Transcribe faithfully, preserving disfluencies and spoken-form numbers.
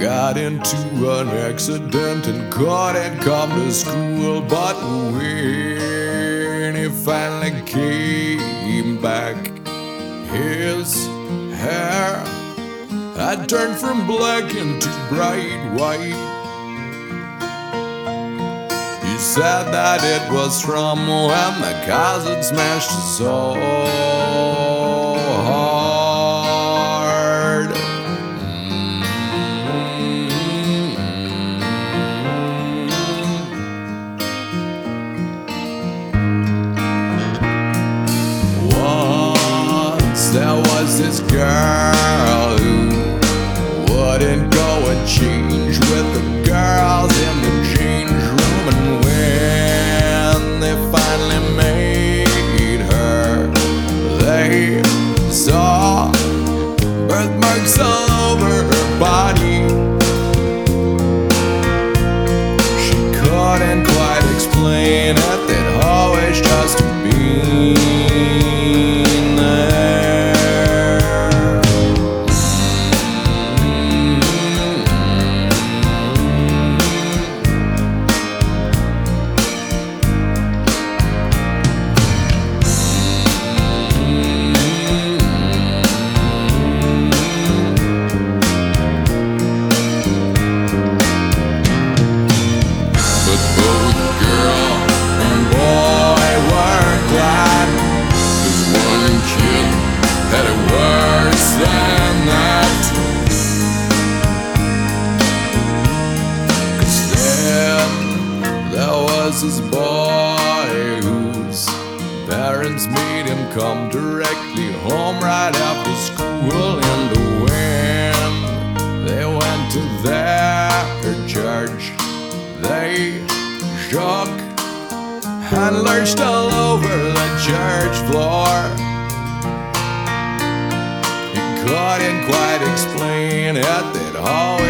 got into an accident and couldn't come to school. But when he finally came back, his hair had turned from black into bright white. He said that it was from when the cars had smashed his soul hard. Once there was this girl who wouldn't go and change with the girls in the change room, and when they finally made her, they saw birthmarks all over her body. She couldn't quite explain it, they'd always just been there. But both girl and boy were glad, 'cause one kid had it worse than that. 'Cause then there was this boy whose parents made him come directly home right after school. And when they went to their church, they shook and lurched all over the church floor. He couldn't quite explain it, they'd always